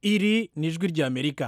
iri ni ijwi ry'Amerika.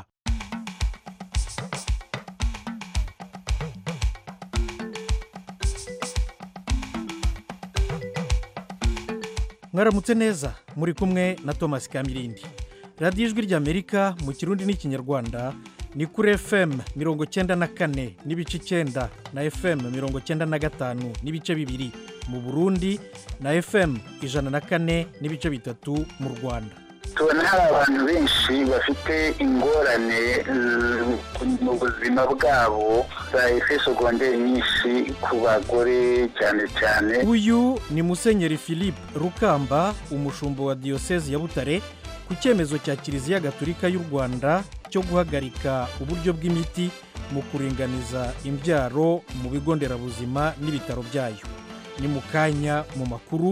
Mwaramutse neza, muri kumwe na Thomas Kamirindi. Radiyo ijwi ry'Amerika mu Kirundi n'Ikinyarwanda ni kuri FM 94 n'ibice 9 na FM 95 n'ibice 2 mu Burundi na FM 104 n'ibice 3 mu Rwanda. Tubona hari abantu benshi bafite ingorane mu buzima bwabo za effet secondaire nyinshi ku bagore cyane cyane. Uyu ni Musenyeri Philippe Rukamba, umushumba wa Diocese ya Butare, ku cyemezo cya Kiliziya Gatolika y'u Rwanda cyo guhagarika uburyo bw'imiti mu kuringaniza imbyaro mu bigo nderabuzima n'ibitaro byayo. Ni mu kanya mu makuru.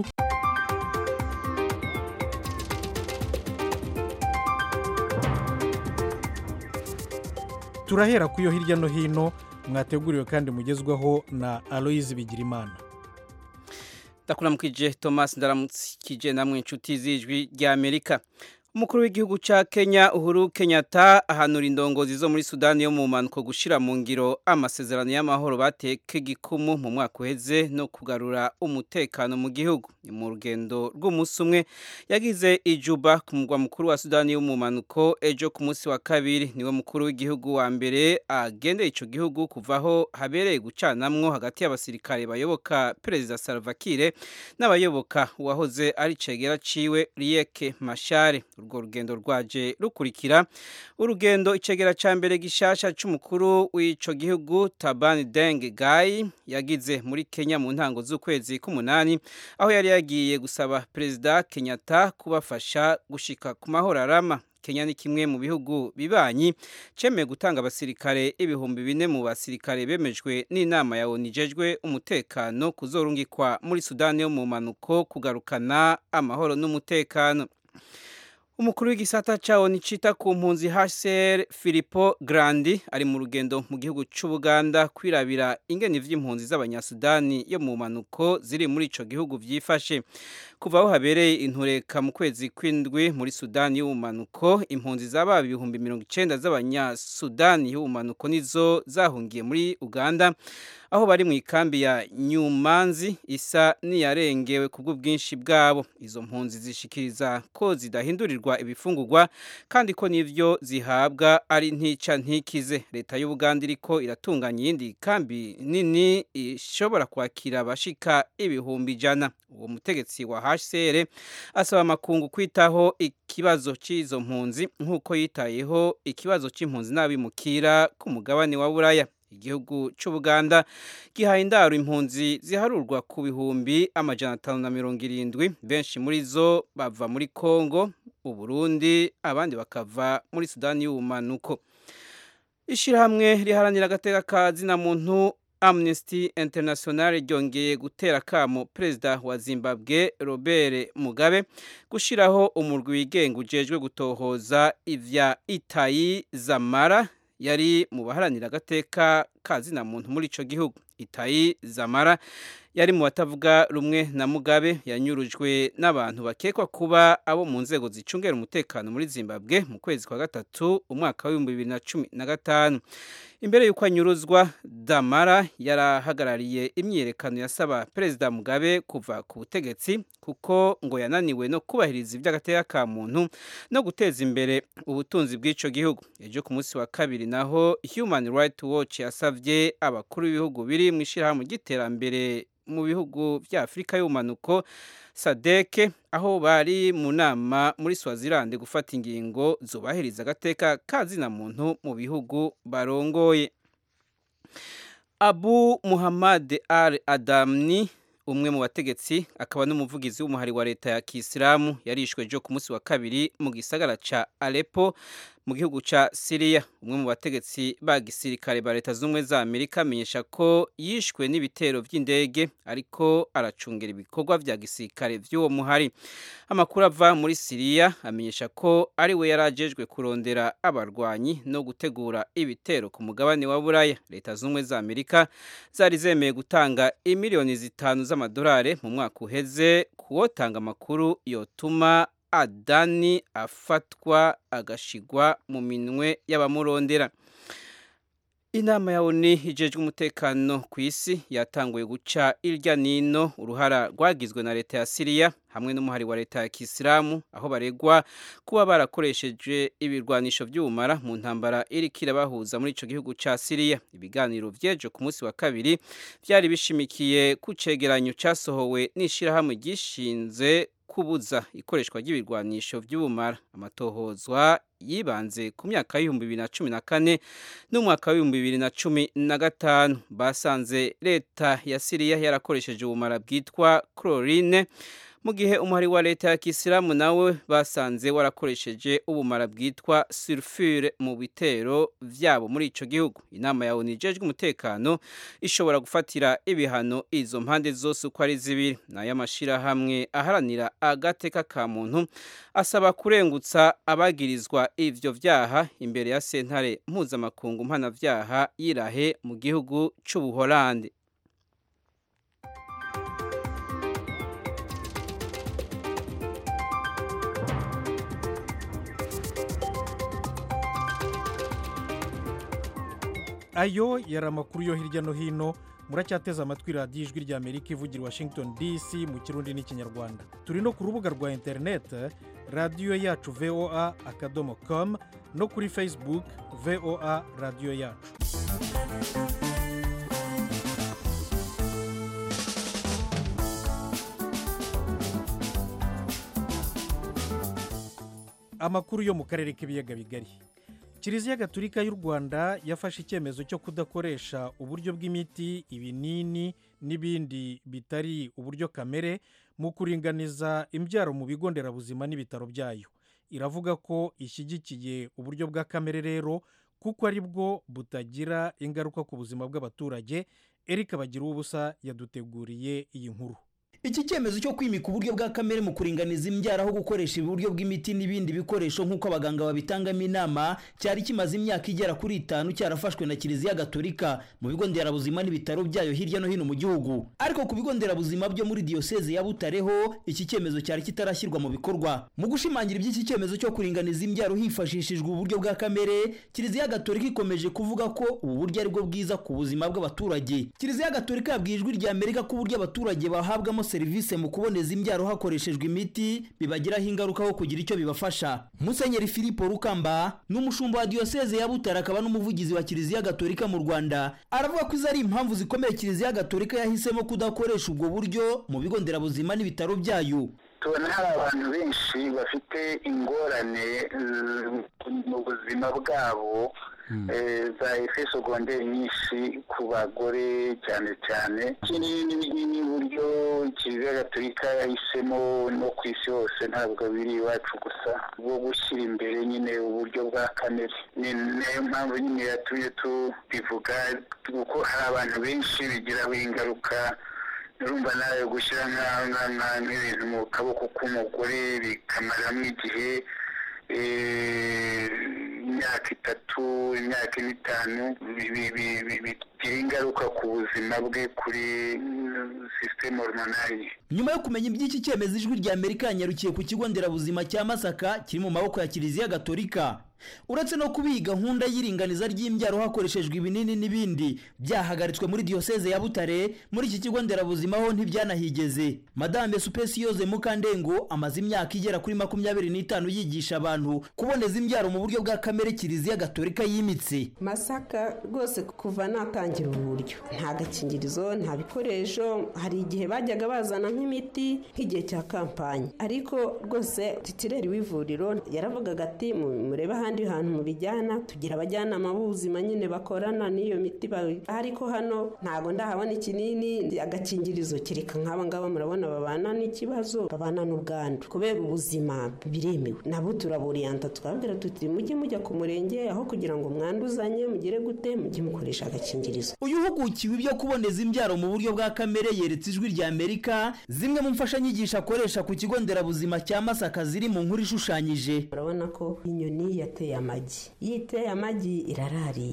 Turahera kuyo hirya no hino mwateguriwe kandi mugezwaho na Aloise Bigirimana. Ndakuramukije Thomas, ndaramukije namwe inshuti z'ijwi ry'Amerika. Umukuru w'igihugu ca Kenya Uhuru Kenyatta ahanura indongozi zo muri Sudani yo mu manuko gushira mu ngiro amasezerano y'amahoro bateke gikumu mu mwaka uheze no kugarura umutekano mu gihugu. Ni mu rugendo rw'umunsi umwe yagize ijuba ku mugwa mukuru wa Sudani yo mu manuko ejo ku munsi wa kabiri. Niwe mukuru w'igihugu wa mbere agendeye ico gihugu kuvaho habereye gucanamwo hagati y'abasirikare bayoboka Perezida Salva Kiir n'abayoboka uwahoze ari cegera ciwe Riek Machar. Urwo rugendo rwaje rukurikira urugendo icegera ca mbere gishasha c'umukuru w'ico gihugu Taban Deng Gai yagize muri Kenya mu ntango z'ukwezi k'umunani, aho yari yagiye gusaba Perezida Kenyatta kubafasha gushika ku mahoro arama. Kenya ni kimwe mu bihugu bibanyi cemeye gutanga abasirikare 4,000 mu basirikare bemejwe n'inama ya ONU ijejwe umutekano kuzorungikwa muri Sudani yo mu manuko kugarukana amahoro n'umutekano. Umukuru w'igisata ca ONU cita ku mpunzi HCR Filippo Grandi ari mu rugendo mu gihugu c'Ubuganda kwirabira ingene vy'impunzi z'abanyasudani yo mu manuko ziri muri ico gihugu vyifashe. Kuva aho habereye intureka mu kwezi kw'indwi muri Sudani y'ubumanuko, impunzi zaba 90,000 z'abanyasudani y'ubumanuko nizo zahungiye muri Uganda, aho bari mu ikambi ya Nyumanzi isa niyarengewe kubw'ubwinshi bwabo. Izo mpunzi zishikiriza ko zidahindurirwa ibifungurwa kandi ko nivyo zihabwa ari ntica ntikize. Leta y'Ubuganda iriko iratunganya iyindi kambi nini ishobora kwakira abashika 100,000. Uwo mutegetsi wa HCR asaba amakungu kwitaho ikibazo c'izo mpunzi nk'uko yitayeho ikibazo c'impunzi n'abimukira ku mugabane wa Buraya. Igihugu c'Ubuganda gihaye indaro impunzi ziharurwa ku bihumbi 570, benshi muri zo bava muri Kongo, Uburundi, abandi bakava muri Sudani y'ubumanuko. Ishirahamwe riharanira agateka ka zina muntu Amnesty International ryongeye gutera kamo Perezida wa Zimbabwe Robert Mugabe gushiraho umurwi wigenga ujejwe gutohoza ivya Itai Zamara yari mu baharanira agateka ka zina muntu muri ico gihugu. Itai Zamara yari mu batavuga rumwe na Mugabe, yanyurujwe n'abantu bakekwa kuba abo mu nzego zicungera umutekano muri Zimbabwe mu kwezi kwa gatatu umwaka wa 2015. Imbere yuko anyuruzwa, Damara yarahagarariye imyiyerekano yasaba Perezida Mugabe kuva ku butegetsi kuko ngo yananiwe no kubahiriza ivy'agateka ka muntu no guteza imbere ubutunzi bw'ico gihugu. Ejo ku munsi wa kabiri naho Human Rights Watch yasavye abakuru b'ibihugu biri mu ishirahamwe ry'iterambere mu bihugu vya Afrika y'ubumanuko SADC, aho bari mu nama muri Swaziland gufata ingingo zubahiriza agateka ka zina muntu mu bihugu barongoye. Abu Muhammad al-Adamni, umwe mu bategetsi akaba n'umuvugizi w'umuhari wa leta ya Kisilamu, yarishwe ejo ku munsi wa kabiri mu gisagara ca Aleppo mu gihugu ca Syria. Umwe mu bategetsi ba gisirikare ba leta z'umwe za Amerika amenyesha ko yishwe n'ibitero vy'indege ariko aracungera ibikorwa vya gisirikare vy'uwo muhari. Amakuru ava muri Syria amenyesha ko ari we yarajejwe kurondera abarwanyi no gutegura ibitero ku mugabane wa Buraya. Leta z'umwe za Amerika zari zemeye gutanga $5 miliyoni z'amadolari mu mwaka uheze kuwotanga amakuru yotuma Adani afatwa agashigwa mu minwe y'abamurondera. Inama ya ONU ijejwe umutekano ku isi yatanguye guca irya nino uruhara rwagizwe na leta ya Syria hamwe n'umuhari wa leta ya Kisilamu aho baregwa kuba barakoresheje ibirwanisho by'ubumara mu ntambara iriko irabahuza muri ico gihugu ca Syria. Ibiganiro vyejo ku munsi wa kabiri vyari bishimikiye ku cegeranyo casohowe n'ishirahamwe gishinze kubuza ikoreshwa ry'ibirwanisho by'ubumara. Amatohozwa yibanze ku myaka y'2014 n'umwaka w'2015 basanze leta ya Syria yarakoresheje ubumara bwitwa chlorine mu gihe umuhari wa leta ya Kisilamu nawe basanze warakoresheje ubumara bwitwa sulfure mu bitero vyabo muri ico gihugu. Inama ya ONU ijejwe umutekano ishobora gufatira ibihano izo mpande zose uko ari zibiri. Nayo amashirahamwe aharanira agateka ka muntu asaba kurengutsa abagirizwa ivyo vyaha imbere ya sentare mpuzamakungu mpanavyaha yirahe mu gihugu c'Ubuholandi. Ayo yari amakuru yo hirya no hino. Muracyateze amatwi radiyo ijwi rya Amerika ivugira Washington DC mu Kirundi n'Ikinyarwanda. Turi no ku rubuga rwa interineti radiyo yacu voa.com no kuri Facebook VOA radiyo yacu. Amakuru yo mu karere k'ibiyaga bigari. Kiliziya Gatolika y'u Rwanda yafashe icyemezo cyo kudakoresha uburyo bw'imiti, ibinini n'ibindi bitari uburyo kamere mu kuringaniza imbyaro mu bigo nderabuzima n'ibitaro byayo. Iravuga ko ishyigikiye uburyo bwa kamere rero kuko ari bwo butagira ingaruka ku buzima bw'abaturage. Eric Bagiruwubusa yaduteguriye iyi nkuru. Iki cyemezo cyo kwimika uburyo bwa kamere mu kuringaniza imbyaro aho gukoresha uburyo bw'imiti n'ibindi bikoresho nk'uko abaganga babitangamo inama cyari kimaze imyaka igera kuri 5 cyarafashwe na Kiliziya Gatolika mu bigo nderabuzima n'ibitaro byayo hirya no hino mu gihugu. Ariko ku bigo nderabuzima byo muri diocese ya Butare ho iki cyemezo cyari kitarashyirwa mu bikorwa. Mu gushimangira iby'iki cyemezo cyo kuringaniza imbyaro hifashishijwe uburyo bwa kamere, Kiliziya Gatolika ikomeje kuvuga ko ubu buryo ari bwo bwiza ku buzima bw'abaturage. Kiliziya Gatolika yabwiye ijwi rya Amerika ko uburyo abaturage bahabwamo serivisi mu kuboneza imbyaro hakoreshejwe imiti bibagiraho ingaruka ho kugira icyo bibafasha. Musenyeri Filipo Rukamba n'umushumba wa diocese ya Butare akaba n'umuvugizi wa Kiliziya Gatolika mu Rwanda aravuga ko izari impamvu zikomeye Kiliziya Gatolika yahisemo kudakoresha ubwo buryo mu bigo nderabuzima n'ibitaro byayo. Tubona hari abantu benshi bafite ingorane mu buzima bwabo za effet secondaire nyinshi ku bagore cyane cyane. Ikindi buryo Kiliziya Gatolika yahisemo no ku isi hose ntabwo biri iwacu gusa bwo gushyira imbere nyine uburyo bwa kamere. Ni nayo mpamvu nyine yatumye tubivuga kuko hari abantu benshi bigiraho ingaruka. Urumva nawe gushyira nk'ibintu mu kaboko k'umugore bikamaramo igihe imyaka 3 imyaka 5 bigira ingaruka ku buzima bwe kuri system hormonale. Nyuma yo kumenya iby'iki cyemezo ijwi rya Amerika yanyarukiye ku kigo nderabuzima cya Masaka kiri mu maboko ya Kiliziya Gatolika. Uretse no kubiga gahunda y'iringaniza ry'imbyaro hakoreshejwe ibinini n'ibindi byahagaritswe muri diocese ya Butare, muri iki kigo nderabuzima ho ntibyanahigeze. Madame Supesiyose Mukandengo amaze imyaka igera kuri 25 yigisha abantu kuboneza imbyaro mu buryo bwa kamere Kiliziya Gatolika yimitse. Masaka rwose kuva natangira uburyo nta gakingirizo nta bikoresho, hari igihe bajyaga bazana nk'imiti nk'igihe cya kampanye, ariko rwose titireri w'ivuriro yaravugaga ati mureba handi hantu mu bijyana tugira abajyanama b'ubuzima nyine bakorana n'iyo miti, ariko hano ntago ndahabona ikinini agakingirizo kireka nk'aba ngaba murabona babana n'ikibazo, babana n'ubwandu kubera ubuzima biremewe. Nabo turaburiyanta tukabwira tuti mujya ku murenge aho kugira ngo mwanduzanye mugire gute mujye mukoresha agakingirizo. Uyu hugukiwe ibyo kuboneza imbyaro mu buryo bwa kamere yeretse ijwi rya Amerika zimwe mu mfashanyigisho akoresha ku kigo nderabuzima cya Masaka ziri mu nkuru ishushanyije. Urabona ko inyoni yateye amagi, yiteye amagi irarariye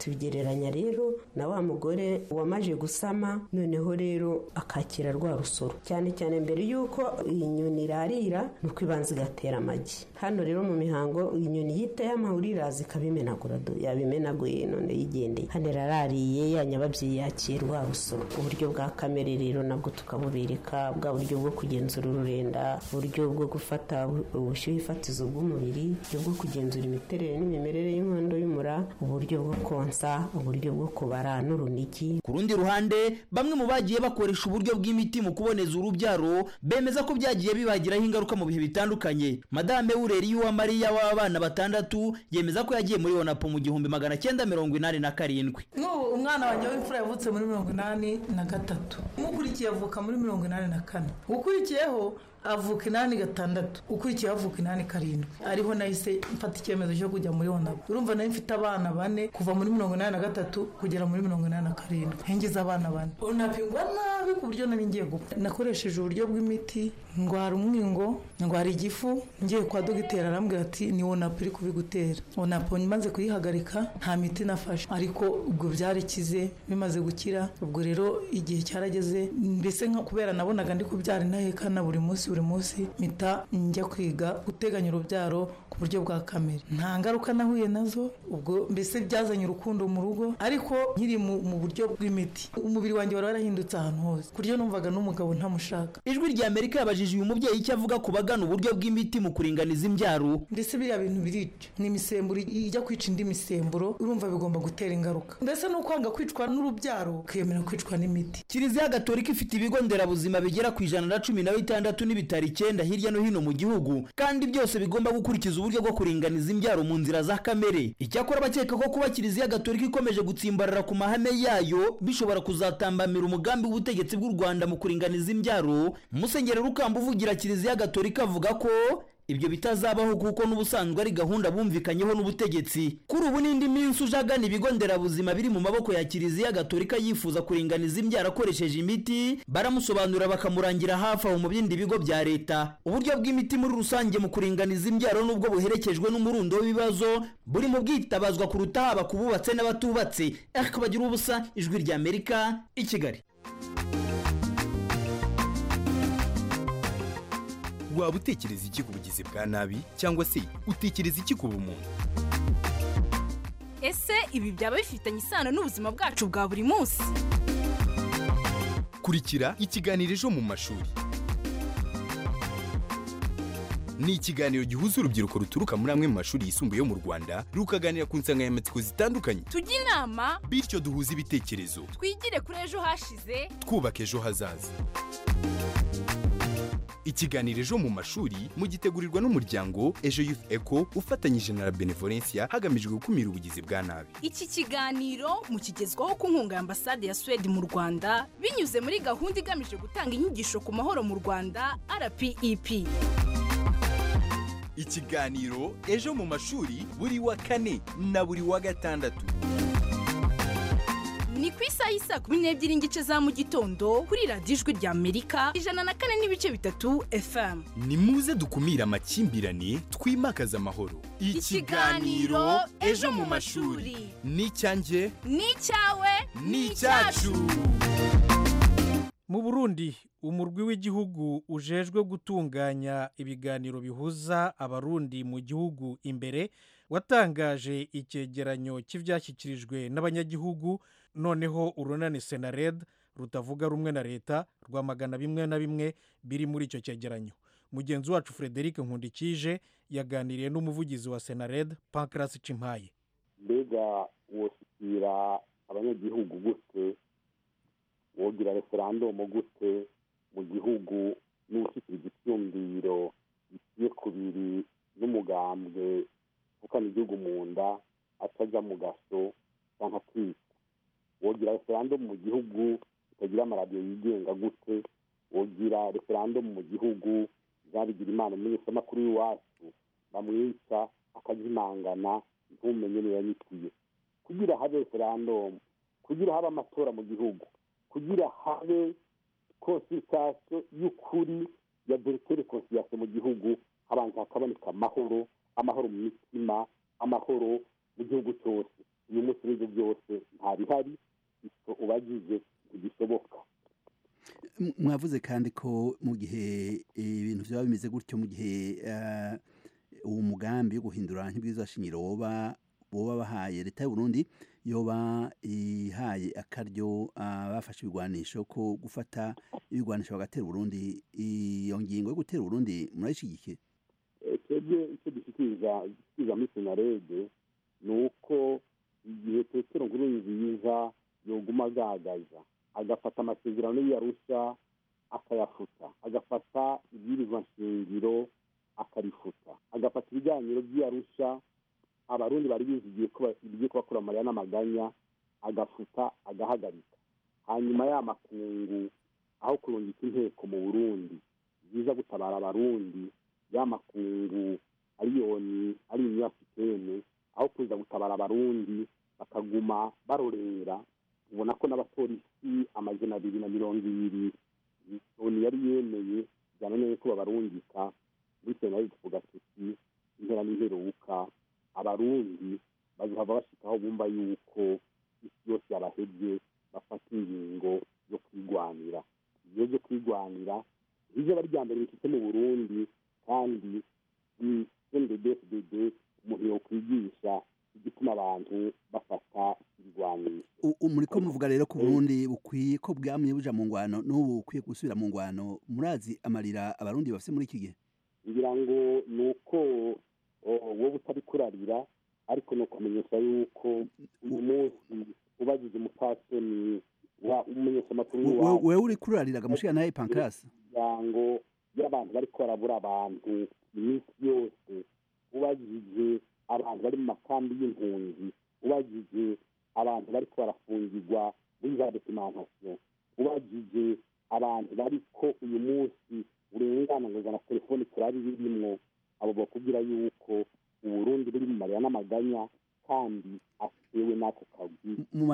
tubigereranya rero na wa mugore wamaje gusama noneho rero akakira rwa rusoro cyane cyane mbere y'uko inyoni irarira nuko ibanza igatera amagi. Hano rero mu mihango inyoni yita y'amahurira zikabimenagura yabimenaguye none yigendeye hano irarariye yanyababyeyi yakira rwa rusoro. Uburyo bwa kamere rero nabwo tukabubereka bwa buryo bwo kugenzura ururenda, uburyo bwo gufata ubushyuhe fatizo bw'umubiri, uburyo bwo kugenzura imiterere n'imimerere y'inkondo y'umura, uburyo bwo konsa, uburyo bwo kubara n'urunigi. Ku rundi ruhande bamwe mu bagiye bakoresha uburyo bw'imiti mu kuboneza urubyaro bemeza ko byagiye bibagiraho ingaruka mu bihe bitandukanye. Madame Ureri wa Maria w'abana 6 yemeza ko yagiye muri Onapo mu 1987. Umwana wanjye w'imfura yavutse muri 1983, umukurikiye avuka muri 1984, ukurikiyeho avuka 86, ukurikiye avuka 87. Ariho nahise mfata icyemezo cyo kujya muri Onapo. Urumva nayo mfite abana 4 kuva muri 1983 kugera muri 1987. Hengiza abana 4. Onapo ingwa nabi ku buryo nari ngiye gupfa. Nakoresheje uburyo bw'imiti, ndwara umwingo, ndwara igifu, ngiye kwa dogiteri arambwira ati ni Onapo iri kubigutera. Onapo maze kuyihagarika nta miti nafashe, ariko ubwo byarikize bimaze gukira. Ubwo rero igihe cyarageze mbese nka kubera nabonaga ndi kubyara intahekana buri munsi mita njya kwiga guteganya urubyaro ku buryo bwa kamere. Nta ngaruka nahuye nazo, ubwo mbese byazanye urukundo mu rugo, ariko nkiri mu buryo bw'imiti umubiri wanjye wari warahindutse ahantu hose kuryo numvaga n'umugabo ntamushaka. Ijwi rya Amerika yabajije uyu mubyeyi icyo avuga ku bagana uburyo bw'imiti mu kuringaniza imbyaro. Ndetse biriya bintu birica ni imisemburo ijya kwica indi misemburo, urumva bigomba gutera ingaruka. Mbese no kwanga kwicwa n'urubyaro ukemera kwicwa n'imiti. Kiliziya Gatolika ifite ibigo nderabuzima bigera ku 116 n'ibitari 9 hirya no hino mu gihugu, kandi byose bigomba gukurikiza uburyo bwo kuringaniza imbyaro mu nzira za kamere. Icyakora bakeka ko kuba Kiliziya Gatolika ikomeje gutsimbarara ku mahame yayo bishobora kuzatambamira umugambi w'ubutegetsi bw'u Rwanda mu kuringaniza imbyaro. Musenyeri Rukamba uvugira Kiliziya Gatolika avuga ko ibyo bitazabaho kuko n'ubusanzwe ari gahunda bumvikanyeho n'ubutegetsi. Kuri ubu n'indi minsi ujagana ibigo nderabuzima biri mu maboko ya Kiliziya Gatolika yifuza kuringaniza imbyaro akoresheje imiti, baramusobanurira bakamurangira hafi aho mu bindi bigo bya leta. Uburyo bw'imiti muri rusange mu kuringaniza imbyaro nubwo buherekejwe n'umurundo w'ibibazo buri mu bwitabazwa kuruta haba kububatse n'abatubatse. Bagira ubusa, Ijwi rya Amerika, i Kigali. Waba utekereza iki ku bugizi bwa nabi cyangwa se utekereza iki ku bumuntu? Ese ibi byaba bifitanye isano n'ubuzima bwacu bwa buri munsi? Kurikira ikiganiro Ejo mu mashuri. Ni ikiganiro gihuza urubyiruko ruturuka muri amwe mu mashuri yisumbuye yo mu Rwanda rukaganira ku nsanganyamatsiko zitandukanye. Tujye inama bityo duhuze ibitekerezo. Twigire kuri ejo hashize, twubaka ejo hazaza. Ikiganiro Ejo mu mashuri mugitegurirwa n'umuryango Ejo Youth Eco ufatanyije na Benevolencia hagamijwe gukumira ubugizi bwa nabi. Iki kiganiro mukigezwaho ku nkunga ya Ambasade ya Sweden mu Rwanda binyuze muri gahunda igamije gutanga inyigisho ku mahoro mu Rwanda RPEP. Ikiganiro Ejo mu mashuri buri wa 4 na buri wa 6. Ni ku isaha y'isa 12:15 za mu gitondo kuri radiyo Ijwi rya Amerika 104.3 FM. Ni muze dukumira amakimbirane, twimakaza amahoro. Ikiganiro Ejo mu mashuri. Ni cyanjye, ni cyawe, ni cyacu. Mu Burundi umurwi w'igihugu ujejwe gutunganya ibiganiro bihuza abarundi mu gihugu imbere watangaje icyegeranyo cy'ivyashyikirijwe n'abanyagihugu. Noneho urunani Senared rutavuga rumwe na leta rwamagana bimwe na bimwe biri muri icyo cyegeranyo. Mugenzi wacu Frederic Nkundikije yaganiriye n'umuvugizi wa Senared Pancras Cimpaye. Mbega woshyikira abanyagihugu gute, wogira referendum gute mu gihugu n'ushyikira icyumviro giye kubiri n'umugambwe ukana igihugu mu nda ataja mu gaso cyangwa kwita. Wogira referendum mu gihugu utagira amaradiyo yigenga gute, wogira referendum mu gihugu zabigira imana umunyamakuru w'iwacu bamwica akazimangana ntumenye niyo yanyitiye. Kugira habe referendum, kugira habe amatora mu gihugu, kugira habe consultation y'ukuri ya vérité réconciliation mu gihugu, abantu hakaboneka amahoro mu mitima, amahoro mu gihugu cyose. uyu munsi n'ibyo byose nta bihari icyo ubagije ntigishoboka. mwavuze kandi ko mu gihe ibintu byaba bimeze gutyo mu gihe uwo mugambi wo guhindura nk'ibwirizwa shingiro boba bahaye leta y'u Burundi yoba ihaye akaryo bafashe ibigwanisho ko gufata ibigwanisho bagatera Burundi, iyo ngingo yo gutera Burundi murayishyigikiye? twebwe icyo dushyikiriza muri senarede ni uko igihe Petero Nkurunziza yoguma agagaza agafata amasezerano y'Arusha akayafuta, agafata ibwirizwa shingiro akarifuta, agafata ibiganiro by'Arusha abarundi bari bizigiye ko bigiye kubakura amarira n'amaganya agafuta agahagarika, hanyuma y'amakungu aho kurungika inteko mu Burundi ziza gutabara abarundi, y'amakungu ari Union Africaine aho kuza gutabara abarundi bakaguma barorera. Ubona ko n'abapolisi 220 oni yari yemeye byananiye ko babarungika muri senari tuvuga tuti intera n'imperuka abarundi bazava bashikaho bumva yuko isi yose yabahebye bafata ingingo yo kwigwanira. Iyo byo kwigwanira ivyo bari ryambere bifite mu Burundi, kandi ni NDD-FDD umuntu yo kwigisha igituma abantu bafata ibigwanisho. Muri ko muvuga rero ku Burundi bukwiye ko bwamye buja mu ngwano n'ubu bukwiye gusubira mu ngwano, murazi amarira abarundi bafite muri iki gihe? Ngira ngo nuko wowe utari kurarira, ariko no kumenyesha yuko uyu munsi ubagije umupfasoni wa umenyesha amakuru wawe wewe uri kurariraga mushika naye Pancras yango y'abantu bari korabura abantu iminsi yose, ubagije abantu bari mu makambi y'impunzi, ubagije abantu bari barafungirwa muri za documentation, ubagije abantu bariko uyu munsi urengana ngo na telefone turari birimwo, abo bakubwira yuko Uburundi buri mu marira n'amaganya kandi atewe n'ako kagwi. Mu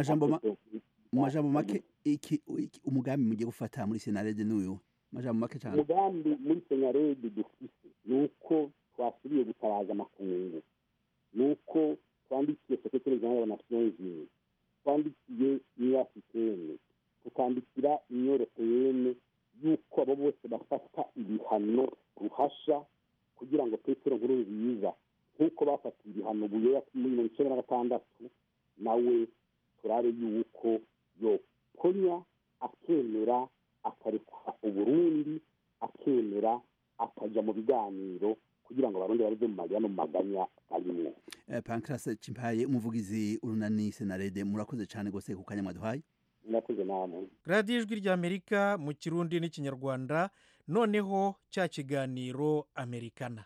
majambo make iki umugambi mugiye gufata muri senarede n'uyu majambo make cyane? Umugambi muri senarede dufise nuko twasubiye gutaraza amakungu, nuko twandikiye Secretary General wa Nations Unies, twandikiye Union Africaine, tukandikira Union Européenne yuko abo bose bafata ibihano ruhasha kugira ngo Petero Nkurunziza nk'uko bafatiye ibihano buyoya muri 1996 nawe turare yuko yokonya akemera akarekura Uburundi, akemera akaja mu biganiro kugira ngo abarundi barize mu marira no mu maganya arimwo. Pancras Cimpaye, umuvugizi urunani senarede, murakoze cyane gose ku kanya mwaduhaye. Murakoze namwe. Radio Ijwi ry'Amerika mu Kirundi n'Ikinyarwanda, noneho cya kiganiro Amerikana.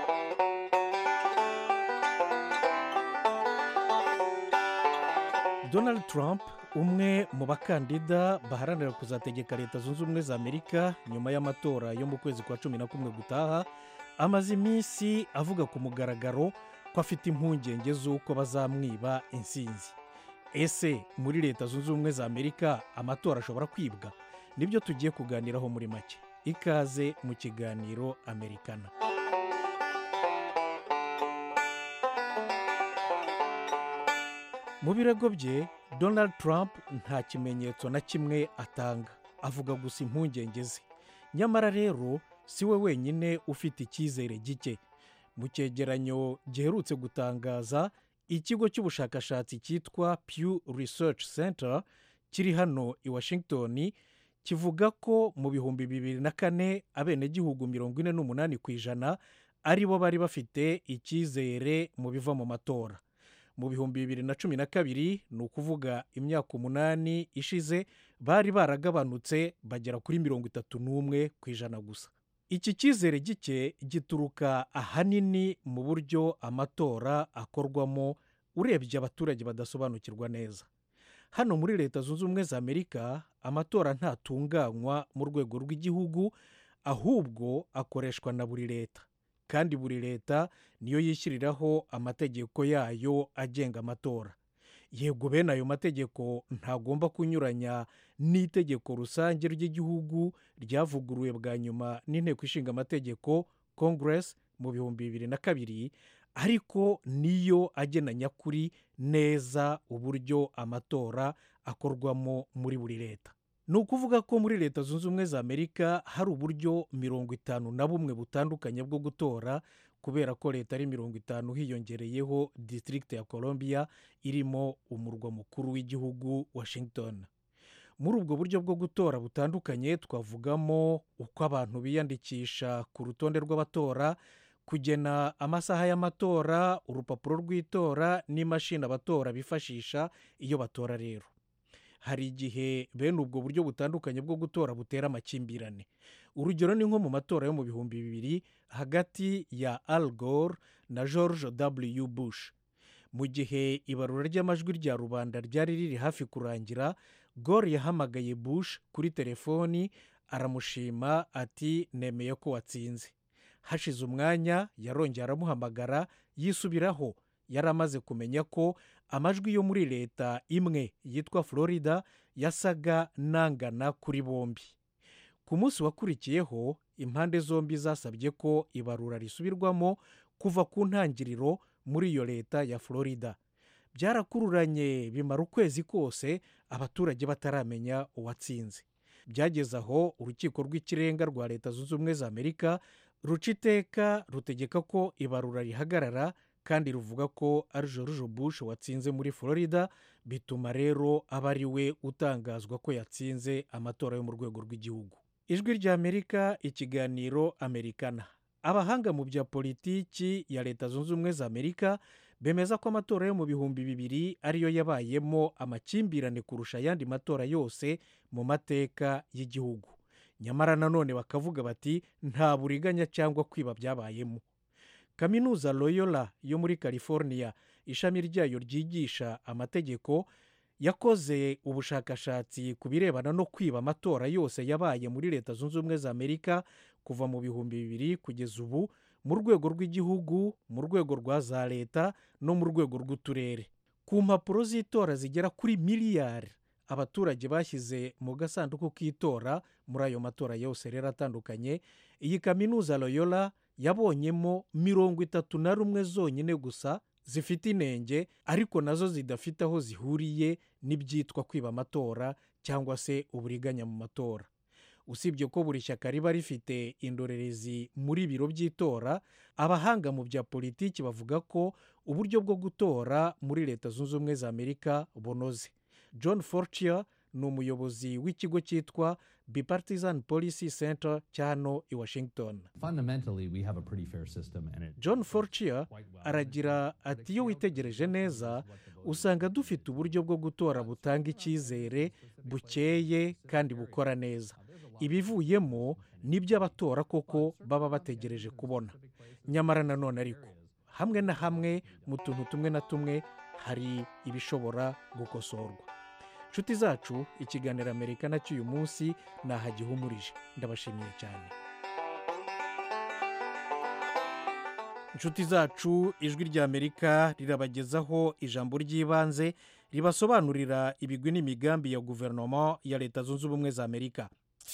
Donald Trump, umwe mu bakandida baharanira kuzategeka Leta Zunze Ubumwe za Amerika nyuma y'amatora yo mu kwezi kwa 11 gutaha, amaze iminsi avuga ku mugaragaro ko afite impungenge z'uko bazamwiba insinzi. Ese muri Leta Zunze Ubumwe za Amerika amatora ashobora kwibwa? Nibyo tugiye kuganiraho muri make. Ikaze mu kiganiro Amerikana. Mu birego bye, Donald Trump nta kimenyetso na kimwe atanga, avuga gusa impungenge ze. Nyamara rero si we wenyine ufite icyizere gike. Mu cyegeranyo giherutse gutangaza, ikigo cy'ubushakashatsi cyitwa Pew Research Center kiri hano i Washington kivuga ko mu 2004 abenegihugu 48% aribo bari bafite icyizere mu biva mu matora. Mu 2012 ni ukuvuga imyaka 8 ishize, bari baragabanutse bagera kuri 31% gusa. Iki cyizere gike gituruka ahanini mu buryo amatora akorwamo, urebye abaturage badasobanukirwa neza. Hano muri Leta Zunze Ubumwe za Amerika amatora ntatunganywa mu rwego rw'igihugu, ahubwo akoreshwa na buri leta, kandi buri leta niyo yishyiriraho amategeko yayo agenga amatora. Yego bene ayo mategeko ntagomba kunyuranya n'itegeko rusange ry'igihugu ryavuguruwe bwa nyuma n'inteko ishinga amategeko Congress mu 2002, ariko niyo agena nyakuri neza uburyo amatora akorwamo muri buri leta. Ni ukuvuga ko muri leta zunze ubumwe za Amerika hari uburyo 51 butandukanye bwo gutora, kubera ko leta ari 50 hiyongereyeho district ya Columbia irimo umurwa mukuru w'igihugu Washington. Muri ubwo buryo bwo gutora butandukanye twavugamo uko abantu biyandikisha ku rutonde rw'abatora, kugena amasaha y'amatora, urupapuro rw'itora n'imashini abatora bifashisha iyo batora. Rero hari igihe bene ubwo buryo butandukanye bwo gutora butera amakimbirane. Urugero ni nko mu matora yo mu 2000 hagati ya Al Gore na George W. Bush. Mu gihe ibarura ry'amajwi rya rubanda ryari riri hafi kurangira, Gore yahamagaye Bush kuri telefoni aramushima ati nemeye ko watsinze. Hashize umwanya yarongera aramuhamagara yisubiraho, yari amaze kumenya ko amajwi yo muri leta imwe yitwa Florida yasaga nangana kuri bombi. Ku munsi wakurikiyeho impande zombi zasabye ko ibarura risubirwamo kuva ku ntangiriro muri iyo leta ya Florida. Byarakururanye bimara ukwezi kose abaturage bataramenya uwatsinze. Byageze aho urukiko rw'ikirenga rwa leta zunze ubumwe za Amerika ruca iteka rutegeka ko ibarura rihagarara, kandi ruvuga ko ari George Bush watsinze muri Florida, bituma rero aba ari we utangazwa ko yatsinze amatora yo mu rwego rw'igihugu. Ijwi rya Amerika, ikiganiro Amerikana. Abahanga mu bya politiki ya leta zunze ubumwe za Amerika bemeza ko amatora yo mu 2000 ariyo yabayemo amakimbirane kurusha ayandi matora yose mu mateka y'igihugu. Nyamara nanone bakavuga bati nta buriganya cyangwa kwiba byabayemo. Kaminuza Loyola yo muri California, ishami ryayo ryigisha amategeko, yakoze ubushakashatsi ku birebana no kwiba amatora yose yabaye muri leta zunze ubumwe za Amerika kuva mu 2000 kugeza ubu, mu rwego rw'igihugu, mu rwego rwa za leta no mu rwego rw'uturere. Ku mpapuro z'itora zigera kuri miliyari abaturage bashyize mu gasanduku k'itora muri ayo matora yose rero atandukanye, iyi kaminuza Loyola yabonyemo 31 zonyine gusa zifite inenge, ariko nazo zidafite aho zihuriye n'ibyitwa kwiba amatora cyangwa se uburiganya mu matora. Usibye ko buri shyaka riba rifite indorerezi muri biro by'itora, abahanga mu bya politiki bavuga ko uburyo bwo gutora muri leta zunze ubumwe za Amerika bunoze. John Fortier ni umuyobozi w'ikigo cyitwa Bipartisan Policy Center cyano i Washington. John Fortier aragira ati iyo witegereje neza usanga dufite uburyo bwo gutora butanga icyizere, bukeye kandi bukora neza. Ibivuyemo nibyo abatora koko baba bategereje kubona. Nyamara nanone ariko hamwe na hamwe mu tuntu tumwe na tumwe hari ibishobora gukosorwa. Nshuti zacu, ikiganiro Amerikana cy'uyu munsi nahagihumurije. Ndabashimiye cyane. Nshuti zacu, ijwi rya Amerika rirabagezaho ijambo ry'ibanze ribasobanurira ibigwi n'imigambi ya guverinoma ya leta zunze ubumwe za Amerika.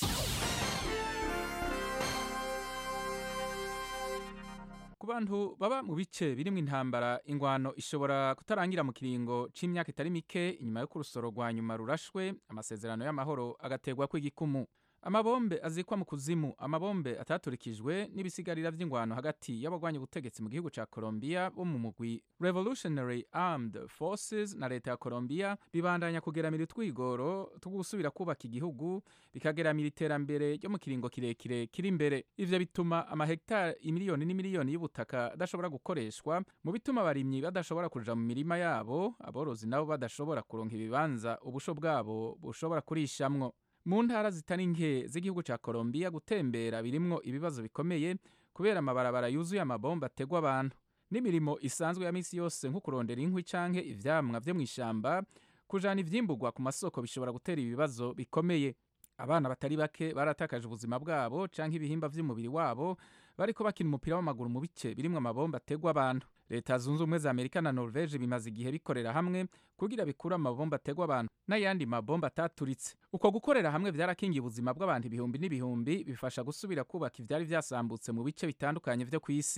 Ku bantu baba mu bice birimo intambara, ingwano ishobora kutarangira mu kiringo c'imyaka itari mike inyuma yo kurusoro rwa nyuma rurashwe, amasezerano y'amahoro agategwa kw'igikumu. Amabombe azikwa mu kuzimu, amabombe ataturikijwe n'ibisigarira vy'ingwano hagati y'abagwanya ubutegetsi mu gihugu ca Colombia bo mu mugwi Revolutionary Armed Forces na leta ya Colombia bibandanya kugeramira utwigoro two gusubira kubaka igihugu, bikageramira iterambere ryo mu kiringo kirekire kiri imbere. Ivyo bituma amahegitari imiliyoni n'imiliyoni y'ubutaka adashobora gukoreshwa, mu bituma abarimyi badashobora kuja mu mirima yabo, aborozi nabo badashobora kuronka ibibanza ubusho bwabo bushobora kurishamwo. Mu ntara zitari nke z'igihugu ca Colombia gutembera birimwo ibibazo bikomeye kubera amabarabara yuzuye amabomba ategwa abantu. N'imirimo isanzwe ya misi yose nko kurondera inkwi canke ivyamwa vyo mw'ishamba, kujana ivyimburwa ku masoko bishobora gutera ibibazo bikomeye. Abana batari bake baratakaje ubuzima bwabo canke ibihimba vy'umubiri wabo bariko bakina umupira w'amaguru mu bice birimwo amabomba ategwa abantu. Leta zunze ubumwe za Amerika na Norvege bimaze igihe bikorera hamwe kugira bikura amabomba ategwa abantu n'ayandi mabomba ataturitse. Uko gukorera hamwe vyarakingiye ubuzima bw'abantu ibihumbi n'ibihumbi, bifasha gusubira kubaka ivyari vyasambutse mu bice bitandukanye vyo kw'isi.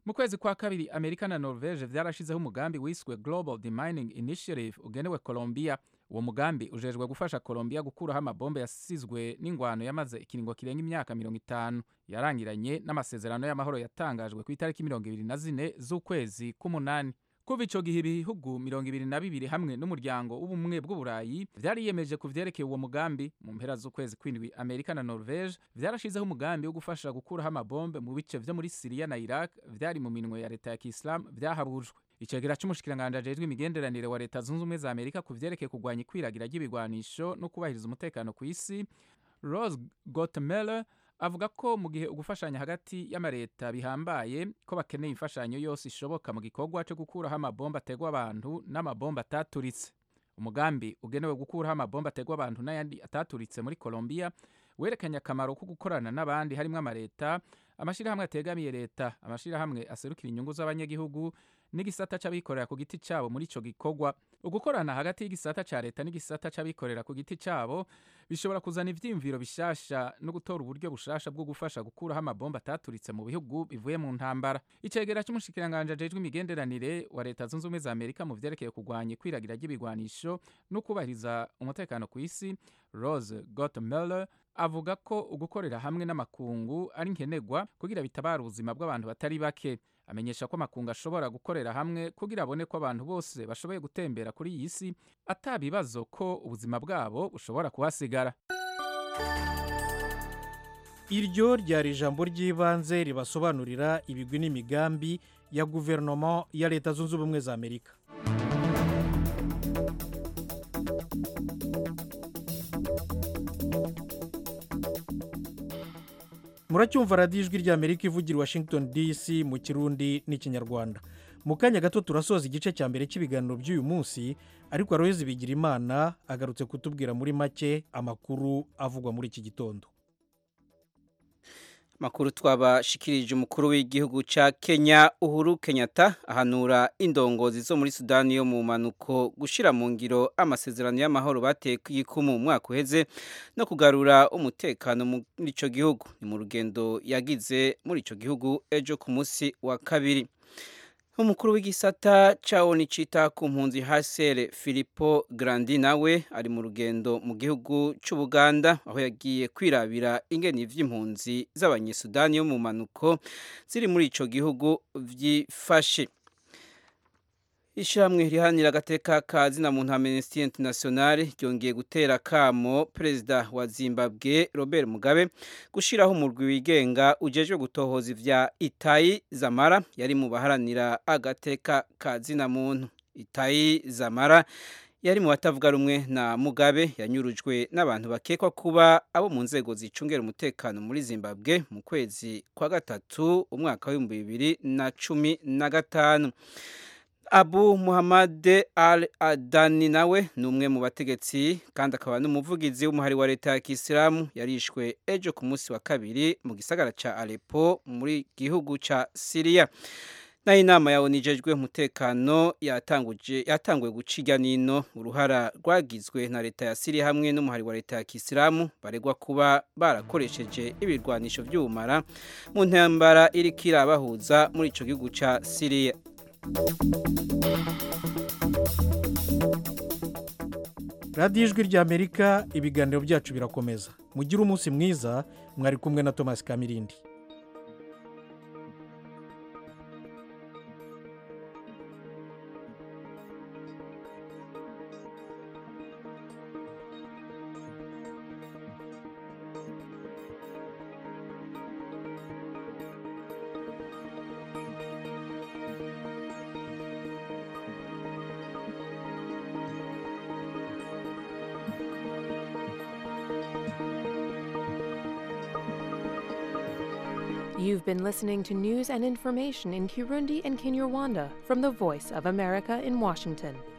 mu kwezi kwa kabiri Amerika na Norvege vyarashizeho umugambi wiswe Global Demining Initiative ugenewe Colombia. Uwo mugambi ujejwe gufasha Colombia gukuraho amabombe yasizwe n'ingwano yamaze ikiringo kirenga imyaka 50 yarangiranye n'amasezerano y'amahoro yatangajwe ku itariki 24 z'ukwezi k'umunani. Kuva ico gihe ibihugu 22 hamwe n'umuryango w'ubumwe bw'Uburayi vyariyemeje kuvyerekeye uwo mugambi. Mu mpera z'ukwezi kw'indwi Amerika na Norvege vyarashizeho umugambi wo gufasha gukuraho amabombe mu bice vyo muri Syria na Iraq vyari mu minwe ya leta ya Kiislamu vyahabujwe. Icegera c'umushikiranganje ajejwe imigenderanire wa leta zunze ubumwe za Amerika kuvyerekeye kugwanya ikwiragira ry'ibigwanisho no kubahiriza umutekano ku isi, Rose Gottemoeller avuga ko mu gihe ugufashanya hagati y'amareta bihambaye ko bakeneye imfashanyo yose ishoboka mu gikorwa cyo gukuraho amabomba ategwa abantu n'amabomba ataturitse. Umugambi ugenewe gukuraho amabomba ategwa abantu n'ayandi ataturitse muri Colombia werekanye akamaro ko gukorana n'abandi harimo amareta, amashirahamwe ategamiye leta, amashirahamwe aserukira inyungu z'abanyagihugu n'igisata c'abikorera ku giti cabo muri ico gikorwa. Ugukorana hagati y'igisata ca leta n'igisata c'abikorera ku giti cabo bishobora kuzana ivyiyumviro bishasha no gutora uburyo bushasha bwo gufasha gukuraho amabomba ataturitse mu bihugu bivuye mu ntambara. Icegera c'umushikiranganje ajejwe imigenderanire wa leta zunze ubumwe za Amerika mu vyerekeye kugwanya ikwiragira ry'ibigwanisho no kubahiriza umutekano ku isi, Rose Gottemoeller avuga ko ugukorera hamwe n'amakungu ari nkenerwa kugira bitabara ubuzima bw'abantu batari bake. Amenyesha ko amakungu ashobora gukorera hamwe kugira abone ko abantu bose bashoboye gutembera kuri iyi si atabibazo ko ubuzima bwabo bushobora kuhasigara. Iryo ryari ijambo ry'ibanze ribasobanurira ibigwi n'imigambi ya guverinoma ya leta zunze ubumwe za Amerika. Muracyumva radiyo ijwi ry'Amerika ivugira Washington DC mu Kirundi n'Ikinyarwanda. Mu kanya gato turasoza igice cya mbere cy'ibiganiro by'uyu munsi, ariko Aloyizi Bigirimana agarutse kutubwira muri make amakuru avugwa muri iki gitondo. Makuru twabashikirije umukuru w'igihugu ca Kenya Uhuru Kenyatta ahanura indongozi zo muri Sudani yo mu manuko gushira mu ngiro amasezerano y'amahoro batekuye mu mwaka uheze no kugarura umutekano muri ico gihugu. Ni mu rugendo yagize muri ico gihugu ejo ku munsi wa kabiri. Umukuru w'igisata cawo nicita ku mpunzi HCR Filippo Grandi nawe ari mu rugendo mu gihugu c'Ubuganda aho yagiye kwirabira ingene ivy'impunzi z'abanyesudani yo mu manuko ziri muri ico gihugu vyifashe. Ishamwe rihanira agateka kazi na muntu Amnesty International ryongeye gutera kamo Perezida wa Zimbabwe Robert Mugabe gushiraho umurwi wigenga ujejwe gutohoza ivya Itai Zamara yari mu baharanira agateka kazi na muntu. Itai Zamara yari mu batavuga rumwe na Mugabe yanyurujwe n'abantu bakekwa kuba abo mu nzego zicungera umutekano muri Zimbabwe mu kwezi kwa gatatu umwaka wa 2015. Abu Muhammad al-Adani nawe ni umwe mu bategetsi kandi akaba n'umuvugizi w'umuhari wa leta ya Kisilamu yarishwe ejo ku munsi wa kabiri mu gisagara ca Aleppo muri gihugu ca Syria. Na inama ya onijejwe umutekano yatanguye guciga nino uruhara rwagizwe na leta ya Syria hamwe n'umuhari wa leta ya Kisilamu baregwa kuba barakoresheje ibirwanisho by'ubumara mu ntambara iriko irabahuza muri ico gihugu ca Syria. radiyo ijwi ry'Amerika ibiganiro byacu birakomeza. Mugire umunsi mwiza, mwari kumwe na Thomas Kamirindi. You've been listening to news and information in Kirundi and Kinyarwanda from the Voice of America in Washington.